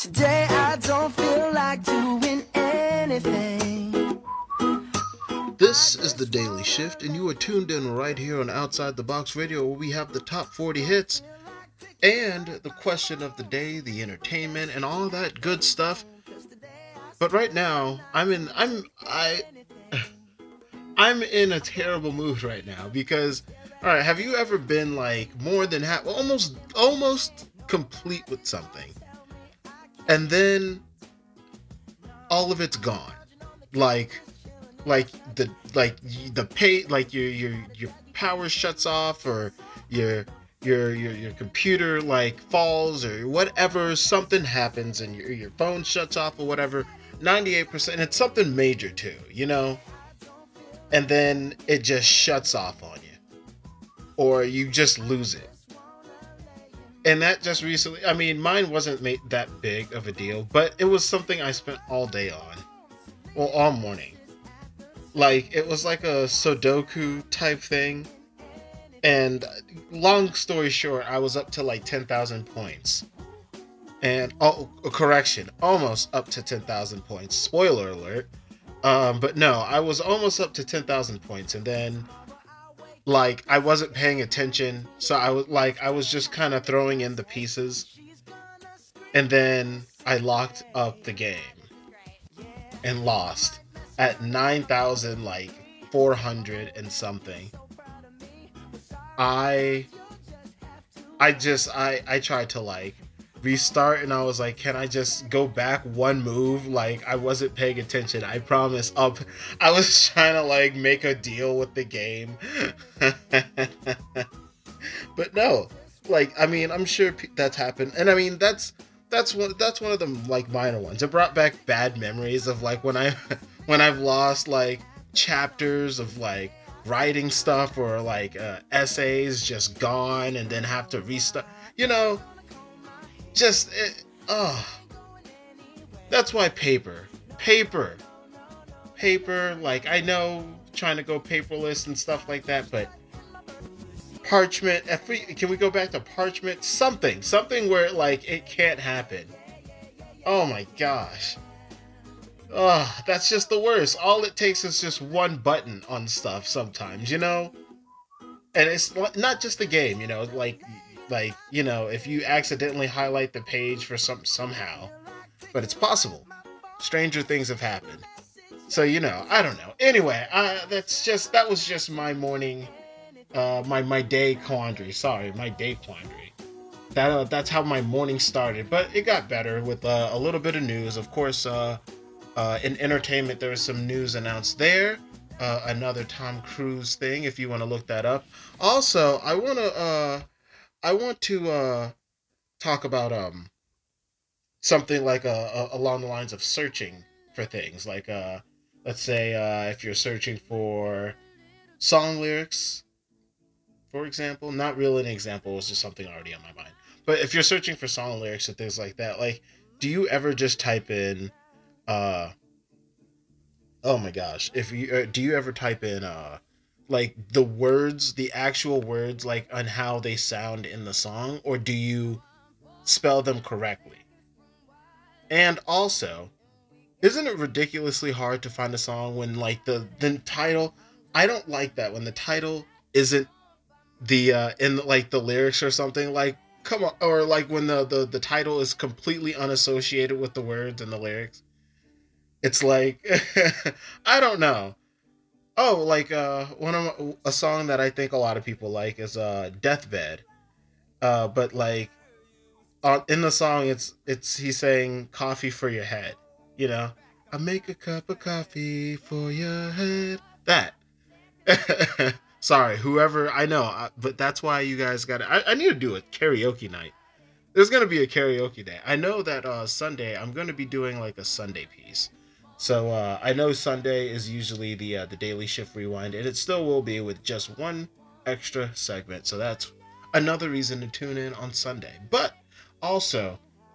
Today I don't feel like doing anything. This is the Daily Shift, and you are tuned in right here on Outside the Box Radio, where we have the top 40 hits and the question of the day, the entertainment, and all that good stuff. But right now, I'm in a terrible mood right now because, all right, have you ever been like more than half, almost complete with something, and then all of it's gone, like the pay, like your power shuts off, or your computer like falls, or whatever, something happens and your phone shuts off or whatever. 98%, and it's something major too, and then it just shuts off on you, or you just lose it. And that just recently, I mean, mine wasn't that big of a deal, but it was something I spent all day on, well, all morning. Like, it was like a Sudoku type thing. And long story short, I was up to like 10,000 points. And, oh, correction, almost up to 10,000 points. Spoiler alert. But no, I was almost up to 10,000 points. And then, like, I wasn't paying attention. So I was just kind of throwing in the pieces. And then I locked up the game and lost at 9,000, like 400 and something. I tried to like restart, and I was like, can I just go back one move? Like, I wasn't paying attention, I promise. I was trying to like make a deal with the game. But no, like, I mean, I'm sure that's happened, and I mean, that's one of the like minor ones. It brought back bad memories of like when I've lost like chapters of like writing stuff, or like essays just gone, and then have to restart. Just that's why paper. Like, I know trying to go paperless and stuff like that, but parchment. Can we go back to parchment? Something where like it can't happen. Oh my gosh. Oh, that's just the worst. All it takes is just one button on stuff sometimes, And it's not just the game, like, if you accidentally highlight the page for somehow, but it's possible. Stranger things have happened. So, I don't know. Anyway, that was just my morning, my day quandary. Sorry, my day quandary. That's how my morning started, but it got better with a little bit of news. Of course, in entertainment, there was some news announced there. Another Tom Cruise thing, if you want to look that up. Also, I want to talk about something like along the lines of searching for things. Like, let's say if you're searching for song lyrics, for example. Not really an example, it's just something already on my mind. But if you're searching for song lyrics and things like that, like, do you ever just type in uh oh my gosh, if you do you ever type in like the words, the actual words, like on how they sound in the song, or do you spell them correctly? And also, isn't it ridiculously hard to find a song when like the title, I don't like that when the title isn't the in like the lyrics or something. Like, come on. Or like when the title is completely unassociated with the words and the lyrics. It's like I don't know. Oh, like a song that I think a lot of people like is Deathbed. But like in the song, it's he's saying coffee for your head, you know? I make a cup of coffee for your head. That. Sorry, whoever, I know, but that's why you guys got to I need to do a karaoke night. There's going to be a karaoke day. I know that Sunday I'm going to be doing like a Sunday piece. So I know Sunday is usually the Daily Shift Rewind, and it still will be with just one extra segment. So that's another reason to tune in on Sunday. But also,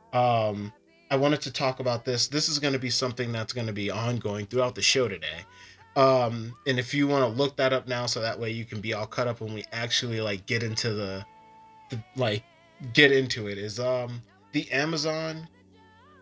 I wanted to talk about this. This is going to be something that's going to be ongoing throughout the show today. And if you want to look that up now, so that way you can be all cut up when we actually like get into the like get into it, is the Amazon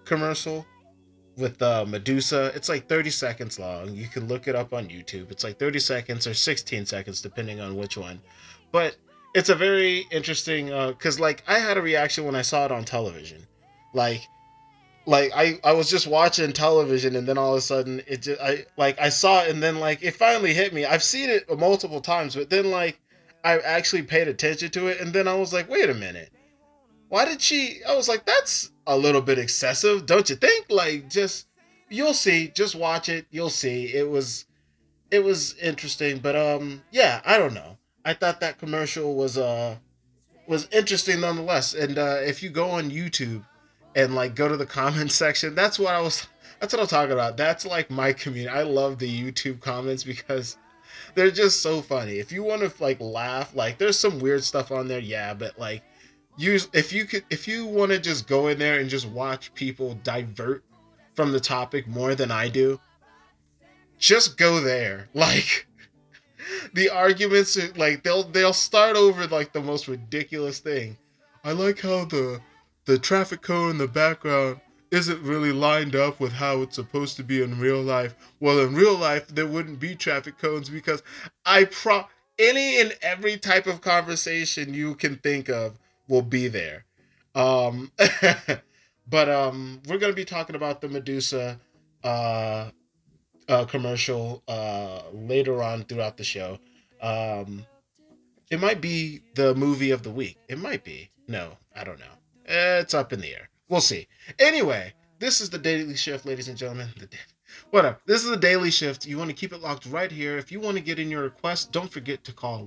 commercial with Medusa. It's like 30 seconds long. You can look it up on YouTube. It's like 30 seconds or 16 seconds, depending on which one. But it's a very interesting, because like I had a reaction when I saw it on television. Like I was just watching television, and then all of a sudden I saw it, and then like it finally hit me. I've seen it multiple times, but then like I actually paid attention to it, and then I was like, wait a minute. Why did she? I was like, that's a little bit excessive, don't you think? Like, just you'll see, just watch it, you'll see. It was interesting, but yeah, I don't know. I thought that commercial was interesting nonetheless. And if you go on YouTube and like go to the comments section, that's what I'm talking about. That's like my community. I love the YouTube comments because they're just so funny. If you want to like laugh, like there's some weird stuff on there, yeah, but like if you want to just go in there and just watch people divert from the topic more than I do, just go there. Like the arguments are, like they'll start over like the most ridiculous thing. I like how the traffic cone in the background isn't really lined up with how it's supposed to be in real life. Well, in real life there wouldn't be traffic cones because any and every type of conversation you can think of will be there. Um, but we're gonna be talking about the Medusa uh, commercial later on throughout the show. Um, it might be the movie of the week. It might be. No, I don't know. It's up in the air. We'll see. Anyway, this is the Daily Shift, ladies and gentlemen. Whatever. This is the Daily Shift. You want to keep it locked right here. If you want to get in your request, don't forget to call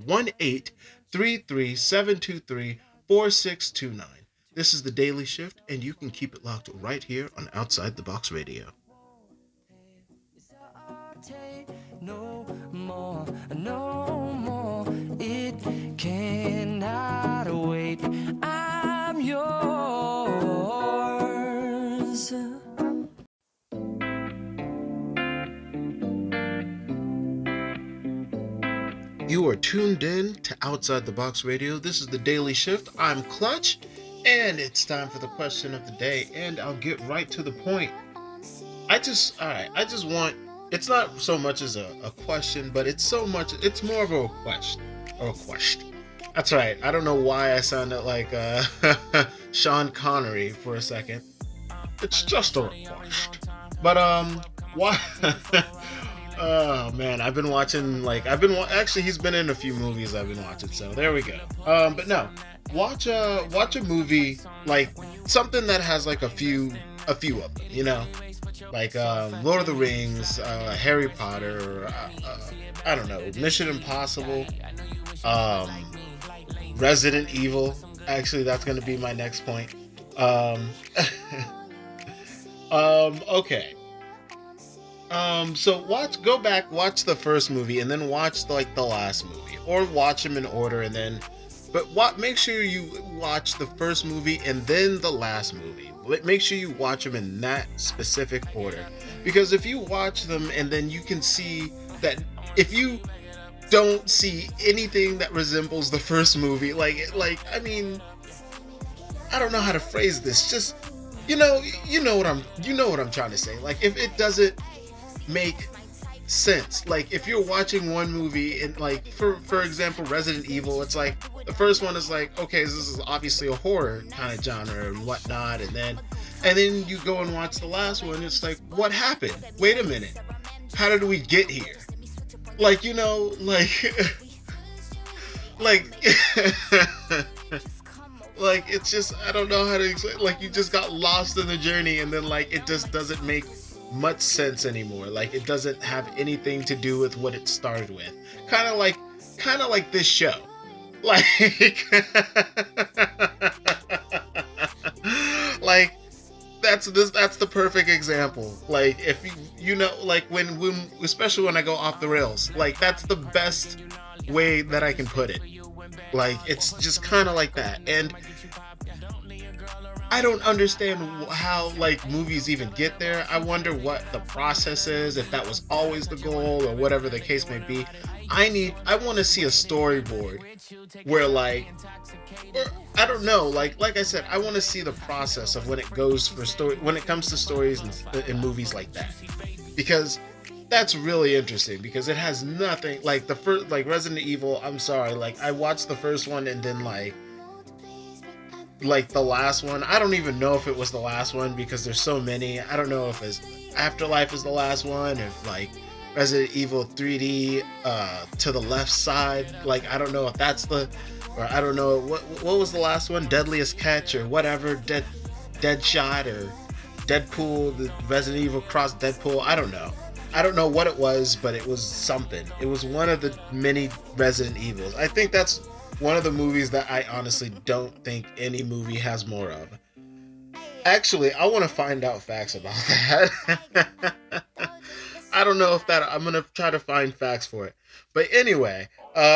1-833-723-4629. This is the Daily Shift, and you can keep it locked right here on Outside the Box Radio. No more, no more. It cannot wait. I'm yours. You are tuned in to Outside the Box Radio. This is the Daily Shift. I'm Clutch, and it's time for the question of the day, and I'll get right to the point. I just want, it's not so much as a question, but it's more of a request. A request. That's right. I don't know why I sounded like Sean Connery for a second. It's just a request. But, why? Oh man, I've been watching, actually he's been in a few movies I've been watching, so there we go. But no, watch a movie, like something that has like a few of them, you know, like Lord of the Rings, Harry Potter, I don't know, Mission Impossible, Resident Evil. Actually, that's gonna be my next point. Okay. So go back, watch the first movie, and then watch like the last movie, or watch them in order, and then, make sure you watch the first movie and then the last movie. Make sure you watch them in that specific order, because if you watch them and then you can see that if you don't see anything that resembles the first movie, I mean, I don't know how to phrase this. Just you know what I'm trying to say. Like if it doesn't make sense, like if you're watching one movie and like for example Resident Evil, it's like the first one is like, okay, this is obviously a horror kind of genre and whatnot, and then you go and watch the last one, it's like, what happened? Wait a minute, how did we get here? Like, you know, like like like it's just, I don't know how to explain. Like you just got lost in the journey, and then like it just doesn't make much sense anymore. Like it doesn't have anything to do with what it started with. Kind of like this show. Like like that's the perfect example. Like if you know, like when especially when I go off the rails, like that's the best way that I can put it. Like it's just kind of like that. And I don't understand how like movies even get there. I wonder what the process is, if that was always the goal or whatever the case may be. I want to see a storyboard where like, or, I don't know, like I said, I want to see the process of when it goes for story, when it comes to stories and movies like that, because that's really interesting, because it has nothing like the first, like Resident Evil. I'm sorry, like I watched the first one and then like the last one. I don't even know if it was the last one because there's so many. I don't know if it's Afterlife is the last one, if like Resident Evil 3D to the left side. Like I don't know if that's the, or I don't know what was the last one, Deadliest Catch or whatever, Deadshot or Deadpool, the Resident Evil cross Deadpool. I don't know what it was, but it was something. It was one of the many Resident Evils. I think that's one of the movies that I honestly don't think any movie has more of. Actually, I want to find out facts about that. I don't know if that, I'm going to try to find facts for it. But anyway,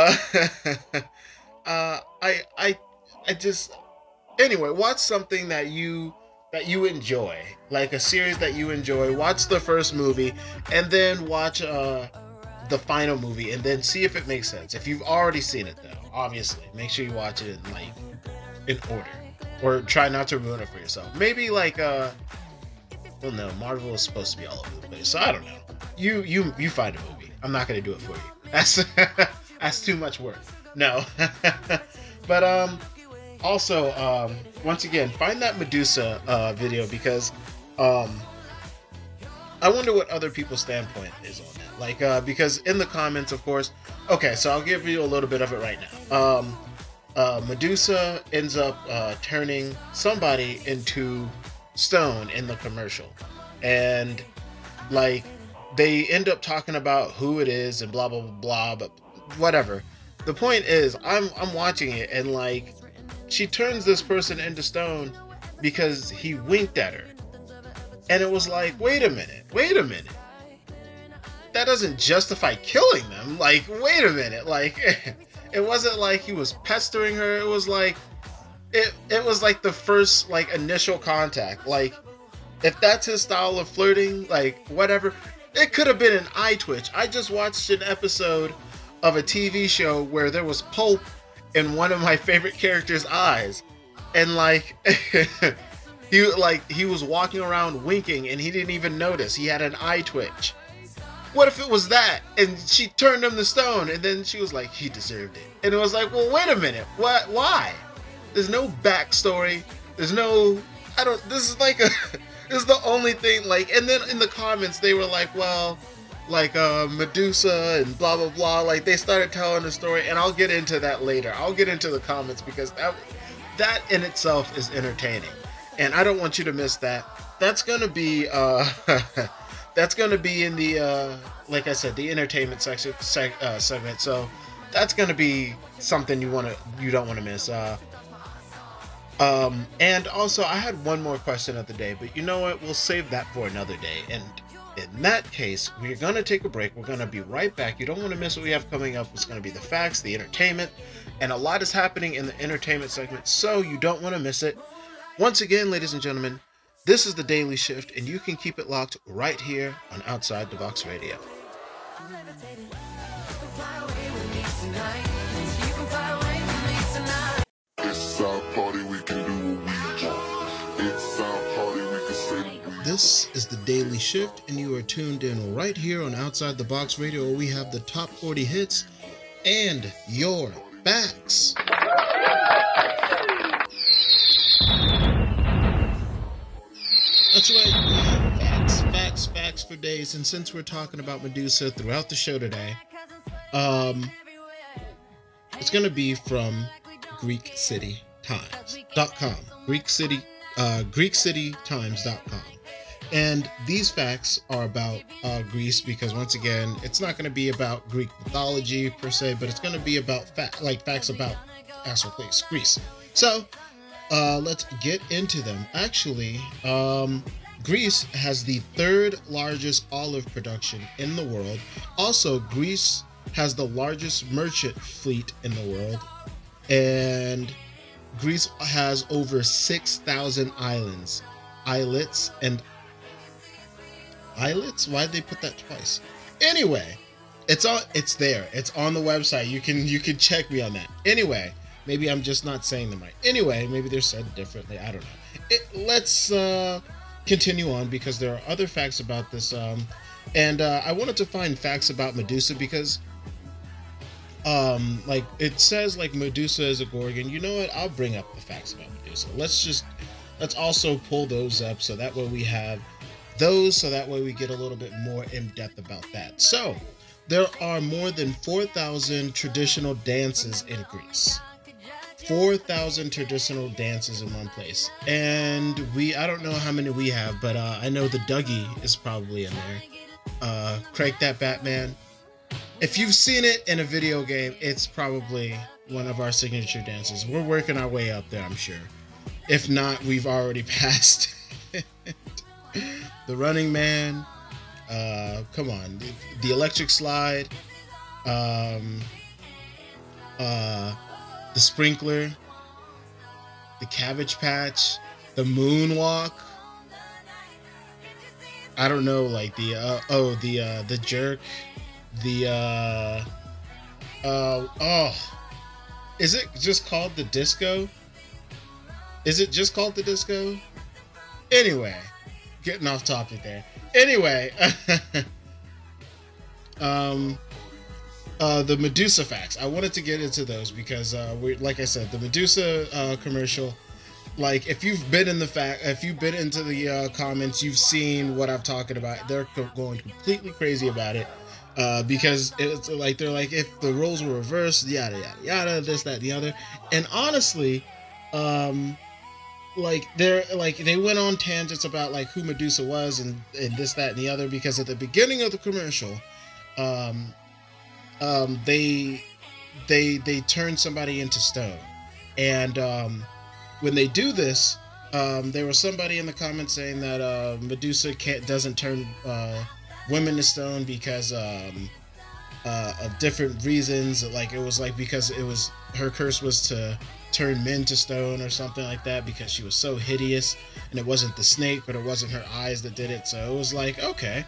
I just, anyway, watch something that you enjoy, like a series that you enjoy. Watch the first movie and then watch the final movie and then see if it makes sense. If you've already seen it though, obviously, make sure you watch it in order, or try not to ruin it for yourself. Maybe like well no, Marvel is supposed to be all over the place, so I don't know. You find a movie. I'm not gonna do it for you. That's too much work. No. But also once again, find that Medusa video, because I wonder what other people's standpoint is on that. Like because in the comments, of course. Okay, so I'll give you a little bit of it right now. Medusa ends up turning somebody into stone in the commercial, and like they end up talking about who it is and blah blah blah blah, but whatever. The point is, I'm watching it, and like she turns this person into stone because he winked at her, and it was like, wait a minute, that doesn't justify killing them. Like, wait a minute, like it wasn't like he was pestering her. It was like it was like the first like initial contact. Like if that's his style of flirting, like whatever. It could have been an eye twitch. I just watched an episode of a TV show where there was pulp in one of my favorite characters' eyes, and like he was walking around winking and he didn't even notice. He had an eye twitch. What if it was that and she turned him to stone, and then she was like, he deserved it, and it was like, well, wait a minute, what? Why? There's no backstory. There's no, I don't, this is like a this is the only thing. Like, and then in the comments they were like, well, like Medusa and blah blah blah, like they started telling the story, and I'll get into that later. I'll get into the comments, because that in itself is entertaining, and I don't want you to miss that. That's gonna be that's gonna be in the like I said, the entertainment section segment. So that's gonna be something you don't want to miss. And also, I had one more question of the day, but you know what? We'll save that for another day. And in that case, we're going to take a break. We're going to be right back. You don't want to miss what we have coming up. It's going to be the facts, the entertainment, and a lot is happening in the entertainment segment, so you don't want to miss it. Once again, ladies and gentlemen, this is the Daily Shift, and you can keep it locked right here on Outside the Box Radio. It's our party, we can do what we want. It's our party, we can say what we want. This is the Daily Shift, and you are tuned in right here on Outside the Box Radio, where we have the top 40 hits and your facts. That's right, we have facts for days. And since we're talking about Medusa throughout the show today, it's going to be from GreekCityTimes.com. GreekCityTimes.com. And these facts are about Greece, because once again, it's not going to be about Greek mythology per se, but it's going to be about facts about actual place, Greece. So let's get into them. Actually, Greece has the third largest olive production in the world. Also, Greece has the largest merchant fleet in the world, and Greece has over 6,000 islets. Why'd they put that twice? Anyway, It's there. It's on the website. You can check me on that. Anyway, maybe I'm just not saying them right. Anyway, maybe they're said differently. I don't know. Let's continue on because there are other facts about this. And I wanted to find facts about Medusa because like it says like Medusa is a Gorgon. You know what? I'll bring up the facts about Medusa. Let's also pull those up so that way we have those, so that way we get a little bit more in depth about that. So there are more than 4,000 traditional dances in Greece. 4,000 traditional dances in one place. And I don't know how many we have, but I know the Dougie is probably in there. Crank That Batman. If you've seen it in a video game, it's probably one of our signature dances. We're working our way up there, I'm sure. If not, we've already passed. The Running Man. Come on. The Electric Slide. The Sprinkler. The Cabbage Patch. The Moonwalk. I don't know, like the Jerk. Is it just called the Disco? Is it just called the Disco? Anyway, getting off topic there. Anyway, the Medusa facts. I wanted to get into those because like I said, the Medusa commercial. Like if you've been into the comments, you've seen what I'm talking about. They're going completely crazy about it. Because it's like they're like, if the roles were reversed, yada yada yada, this, that, the other. And honestly, like they went on tangents about like who Medusa was and this, that, and the other, because at the beginning of the commercial, they turn somebody into stone. And when they do this, there was somebody in the comments saying that Medusa doesn't turn women to stone because of different reasons. Like it was like because her curse was to turn men to stone or something like that, because she was so hideous, and it wasn't the snake, but it wasn't her eyes that did it. So it was like, okay.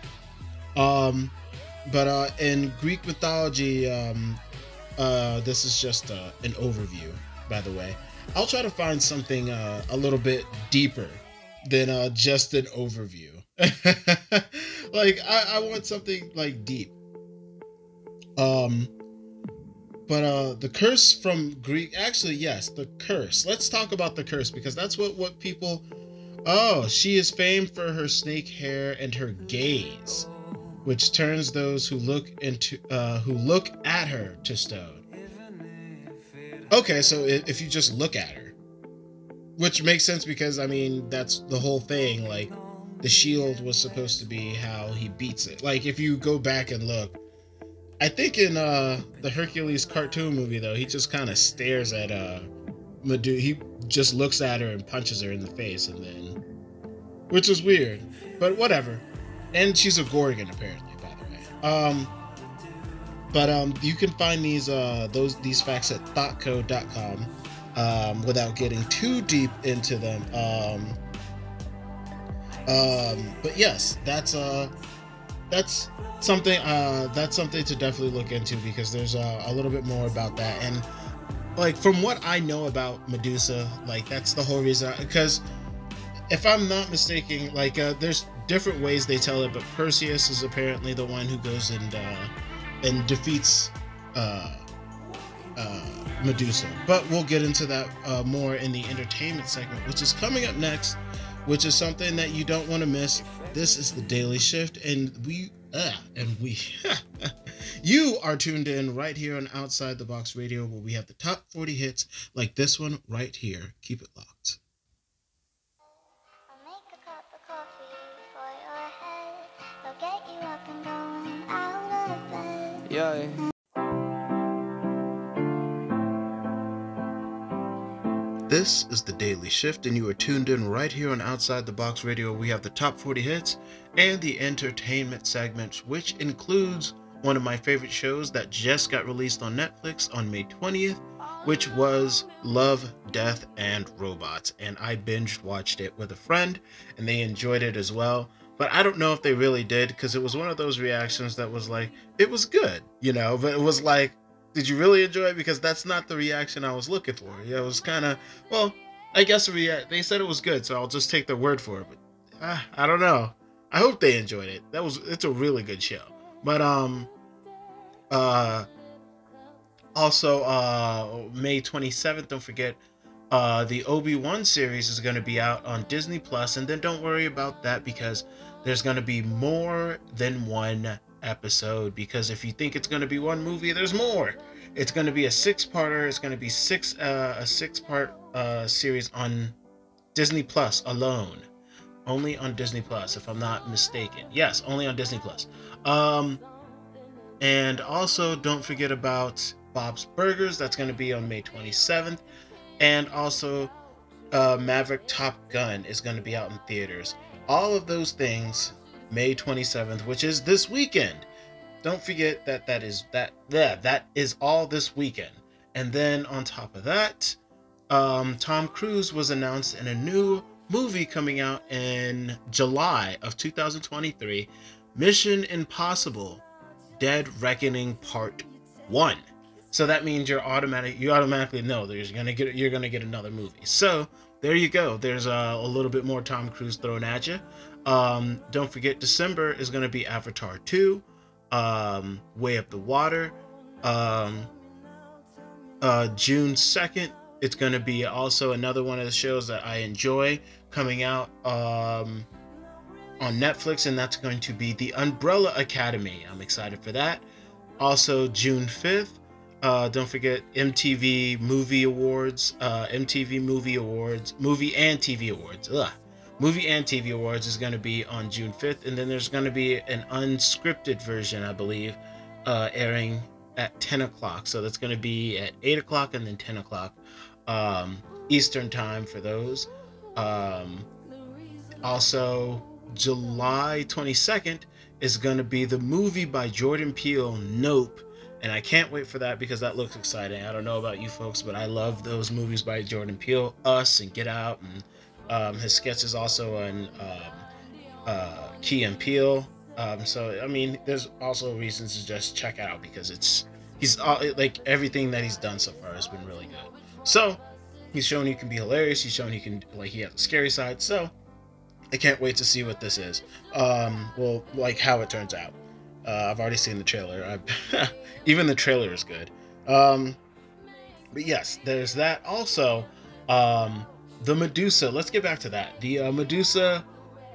But in Greek mythology, this is just an overview, by the way. I'll try to find something a little bit deeper than just an overview. Like I want something like deep. But the curse from Greek, actually, yes, the curse. Let's talk about the curse, because that's what people. Oh, she is famed for her snake hair and her gaze, which turns those who look at her to stone. Okay, so if you just look at her, which makes sense because I mean that's the whole thing. Like the shield was supposed to be how he beats it. Like if you go back and look, I think in the Hercules cartoon movie though, he just kind of stares at Medusa. He just looks at her and punches her in the face, and then, which is weird, but whatever. And she's a Gorgon apparently, by the way. But you can find these facts at thoughtcode.com without getting too deep into them. But yes, that's something to definitely look into, because there's a little bit more about that. And like from what I know about Medusa, like that's the whole reason. Because if I'm not mistaken, like there's different ways they tell it, but Perseus is apparently the one who goes and defeats Medusa. But we'll get into that more in the entertainment segment, which is coming up next, which is something that you don't want to miss. This is the Daily Shift, and you are tuned in right here on Outside the Box Radio, where we have the top 40 hits like this one right here. Keep it locked. I'll make a cup of coffee for your head. I'll get you up and going out of bed. Yeah. This is the Daily Shift, and you are tuned in right here on Outside the Box Radio. We have the top 40 hits and the entertainment segment, which includes one of my favorite shows that just got released on Netflix on May 20th, which was Love, Death, and Robots. And I binge watched it with a friend, and they enjoyed it as well. but I don't know if they really did, because it was one of those reactions that was like, it was good, but it was like, did you really enjoy it? Because that's not the reaction I was looking for. Yeah, it was kind of, well, I guess they said it was good, so I'll just take their word for it. But I don't know. I hope they enjoyed it. It's a really good show. But uh, also May 27th, don't forget, the Obi-Wan series is going to be out on Disney Plus, and then don't worry about that, because there's going to be more than one episode, because if you think it's going to be one movie, there's more. It's going to be a six-parter. It's going to be a six-part series on Disney Plus alone. Only on Disney Plus, if I'm not mistaken. Yes, only on Disney Plus. And also, don't forget about Bob's Burgers. That's going to be on May 27th. And also, Maverick Top Gun is going to be out in theaters. All of those things, May 27th, which is this weekend. Don't forget that is all this weekend. And then on top of that, Tom Cruise was announced in a new movie coming out in July of 2023, Mission Impossible: Dead Reckoning Part 1. So that means you automatically know you're gonna get another movie. So there you go. There's a little bit more Tom Cruise thrown at you. Don't forget, December is gonna be Avatar 2, Way Up the Water. June 2nd, it's gonna be also another one of the shows that I enjoy coming out on Netflix, and that's going to be The Umbrella Academy. I'm excited for that. Also, June 5th. Don't forget MTV Movie Awards, MTV Movie Awards, Movie and TV Awards. Movie and TV Awards is going to be on June 5th, and then there's going to be an unscripted version, I believe, airing at 10 o'clock. So that's going to be at 8 o'clock and then 10 o'clock Eastern time for those. Also, July 22nd is going to be the movie by Jordan Peele, Nope. And I can't wait for that, because that looks exciting. I don't know about you folks, but I love those movies by Jordan Peele. Us and Get Out, and his sketches also on Key and Peele. So, I mean, there's also reasons to just check out, because he's like, everything that he's done so far has been really good. So, he's shown he can be hilarious. He's shown he has a scary side. So, I can't wait to see what this is. Well, like, how it turns out. I've already seen the trailer. Even the trailer is good. But yes, there's that. Also, the Medusa. Let's get back to that. The Medusa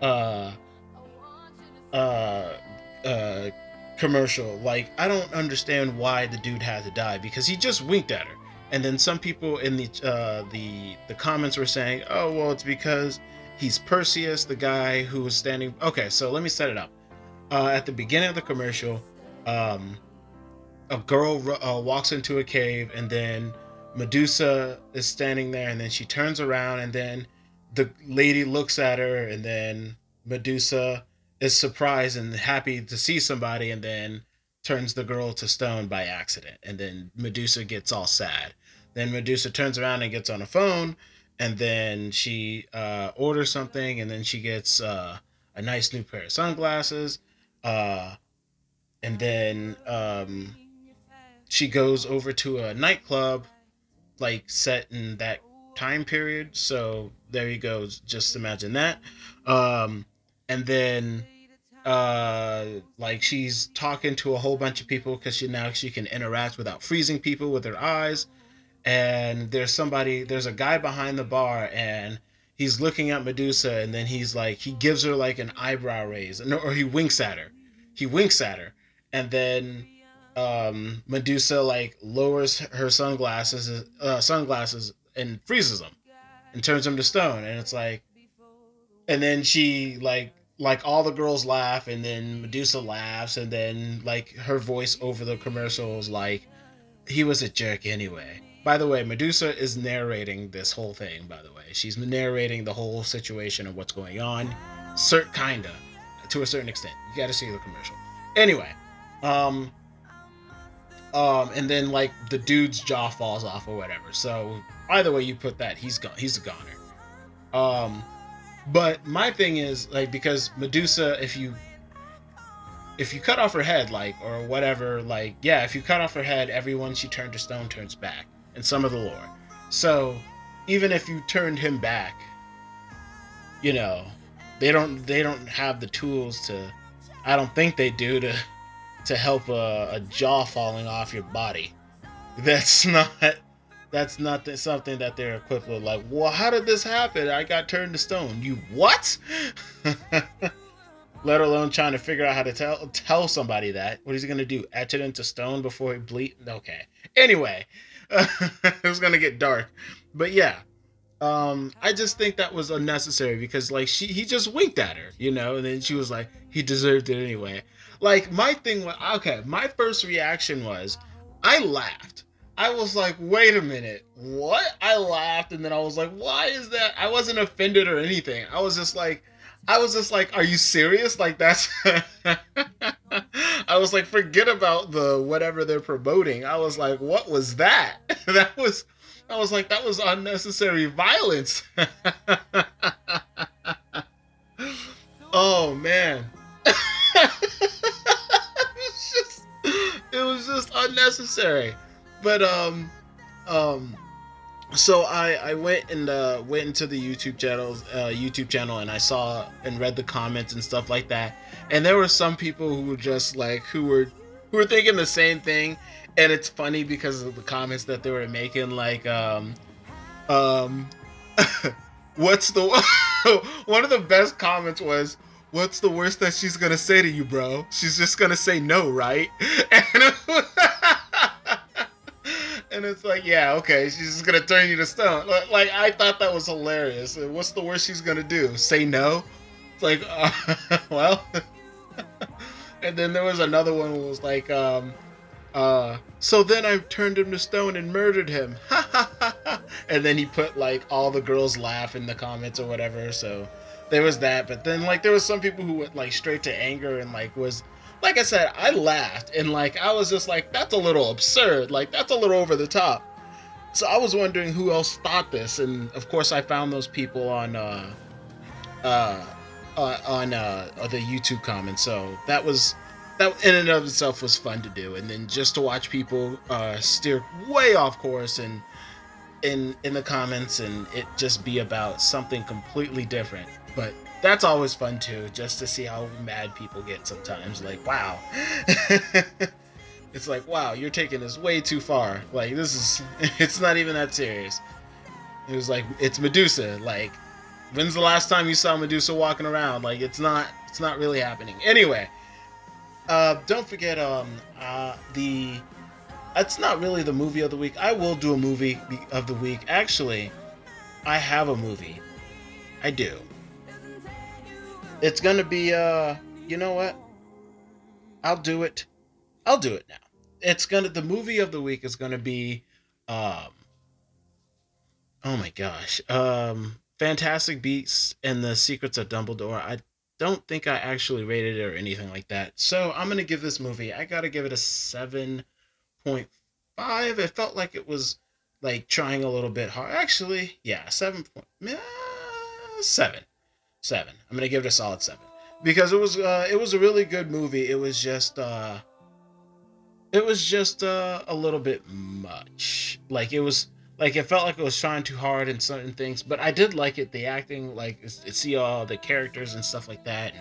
commercial. Like, I don't understand why the dude had to die, because he just winked at her. And then some people in the comments were saying, oh, well, it's because he's Perseus, the guy who was standing. Okay, so let me set it up. At the beginning of the commercial, a girl walks into a cave, and then Medusa is standing there, and then she turns around, and then the lady looks at her, and then Medusa is surprised and happy to see somebody, and then turns the girl to stone by accident, and then Medusa gets all sad. Then Medusa turns around and gets on a phone, and then she orders something, and then she gets a nice new pair of sunglasses. And then she goes over to a nightclub, like, set in that time period. So there you go. Just imagine that. And then like, she's talking to a whole bunch of people, because she can interact without freezing people with her eyes. And there's a guy behind the bar, and he's looking at Medusa, and then he gives her like an eyebrow raise, or he winks at her. And then Medusa like lowers her sunglasses and freezes them and turns them to stone. And it's like, and then she like all the girls laugh, and then Medusa laughs, and then like her voice over the commercials, like, he was a jerk anyway. By the way, Medusa is narrating this whole thing, by the way. She's narrating the whole situation of what's going on. Kinda. To a certain extent. You gotta see the commercial. Anyway. And then, like, the dude's jaw falls off or whatever. So, either way you put that, he's gone. He's a goner. But my thing is like, because Medusa, if you cut off her head, like, or whatever, like, yeah, if you cut off her head, everyone she turned to stone turns back in some of the lore. So even if you turned him back, you know, they don't have the tools to, I don't think they do, to help a jaw falling off your body. That's not something that they're equipped with. Like, well, how did this happen? I got turned to stone. You what? Let alone trying to figure out how to tell somebody that. What is he gonna do? Etch it into stone before he bleed? Okay. Anyway, it was gonna get dark, but yeah. I just think that was unnecessary because like he just winked at her, you know, and then she was like, he deserved it anyway. Like my thing was, okay, my first reaction was, I laughed. I was like, wait a minute, what? I laughed, and then I was like, why is that? I wasn't offended or anything. I was just like, are you serious? Like that's, I was like, forget about the whatever they're promoting. I was like, what was that? I was like, that was unnecessary violence. Oh man. It was just unnecessary. But so I went into the YouTube channel and I saw and read the comments and stuff like that. And there were some people who were just like who were thinking the same thing. And it's funny because of the comments that they were making, like what's the one of the best comments was, what's the worst that she's gonna say to you, bro? She's just gonna say no, right? And it's like, yeah, okay, she's just gonna turn you to stone. Like, I thought that was hilarious. What's the worst she's gonna do? Say no? It's like, well. And then there was another one who was like, so then I turned him to stone and murdered him. And then he put like all the girls laugh in the comments or whatever. So there was that. But then like there was some people who went like straight to anger and like was, like I said, I laughed and like I was just like, that's a little absurd. Like that's a little over the top. So I was wondering who else thought this, and of course I found those people on the YouTube comments. So that in and of itself was fun to do, and then just to watch people steer way off course and in the comments, and it just be about something completely different. But that's always fun too, just to see how mad people get sometimes. Like, wow. It's like, wow, you're taking this way too far. Like, it's not even that serious. It was like, it's Medusa. Like, when's the last time you saw Medusa walking around? Like, it's not really happening. Anyway, don't forget, it's not really the movie of the week. I will do a movie of the week. Actually, I have a movie. I do. It's gonna be, you know what? I'll do it now. The movie of the week is gonna be, oh my gosh, Fantastic Beasts and the Secrets of Dumbledore. I don't think I actually rated it or anything like that. So I'm gonna give this movie, I gotta give it a 7.5. It felt like it was like trying a little bit hard. Actually, yeah, 7. I'm gonna give it a solid 7 because it was a really good movie. It was just a little bit much. Like it felt like it was trying too hard in certain things, but I did like it. The acting, like see all the characters and stuff like that,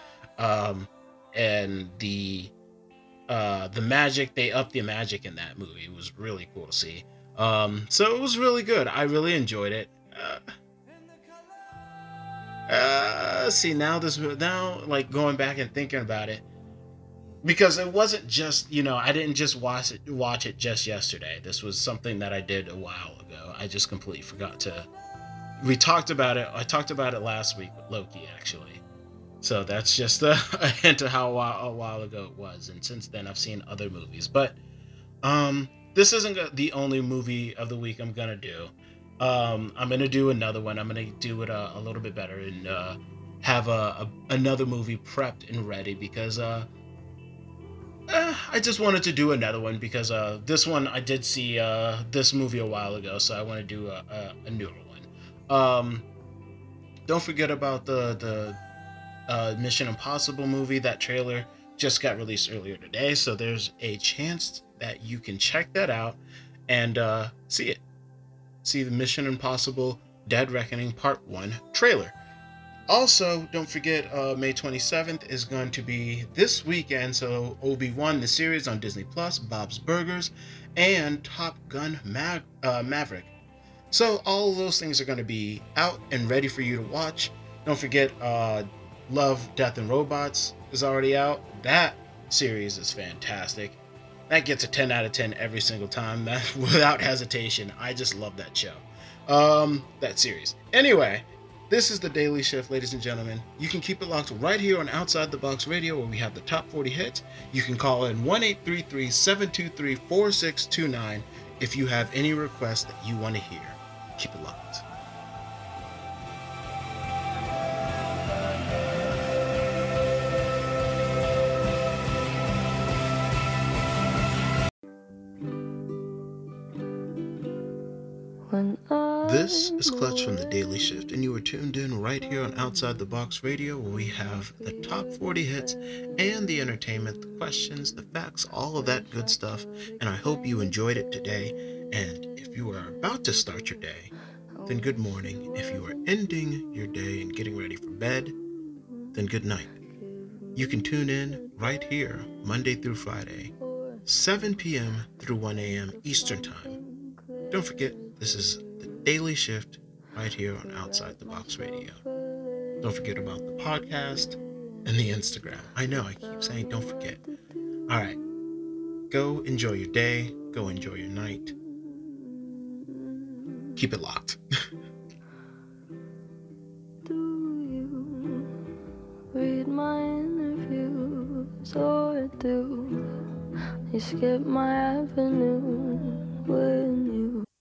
and the magic, they upped the magic in that movie. It was really cool to see. So it was really good. I really enjoyed it. See now like going back and thinking about it, because it wasn't just, I didn't just watch it just yesterday. This was something that I did a while ago. I just completely forgot we talked about it. I talked about it last week with Loki, actually. So that's just a hint of how a while ago it was. And since then I've seen other movies, but this isn't the only movie of the week I'm gonna do. I'm gonna do another one. I'm gonna do it a little bit better and have another movie prepped and ready, because I just wanted to do another one because this one I did see this movie a while ago, so I want to do a newer one. Don't forget about the Mission Impossible movie. That trailer just got released earlier today, so there's a chance that you can check that out and see it. See the Mission Impossible Dead Reckoning Part 1 trailer. Also, don't forget, May 27th is going to be this weekend, so Obi-Wan, the series on Disney+, Bob's Burgers, and Top Gun Maverick. So all of those things are going to be out and ready for you to watch. Don't forget, Love, Death, and Robots is already out. That series is fantastic. That gets a 10 out of 10 every single time, without hesitation. I just love that show. That series. Anyway, this is the Daily Shift, ladies and gentlemen. You can keep it locked right here on Outside the Box Radio, where we have the top 40 hits. You can call in 1-833-723-4629 if you have any requests that you want to hear. Keep it locked. This is Clutch from the Daily Shift, and you are tuned in right here on Outside the Box Radio, where we have the top 40 hits and the entertainment, the questions, the facts, all of that good stuff. And I hope you enjoyed it today. And if you are about to start your day, then good morning. If you are ending your day and getting ready for bed, then good night. You can tune in right here, Monday through Friday, 7 p.m. through 1 a.m. Eastern Time. Don't forget, this is the Daily Shift right here on Outside the Box Radio. Don't forget about the podcast and the Instagram. I know I keep saying don't forget. All right. Go enjoy your day. Go enjoy your night. Keep it locked. Do you read my interviews or do you skip my avenue?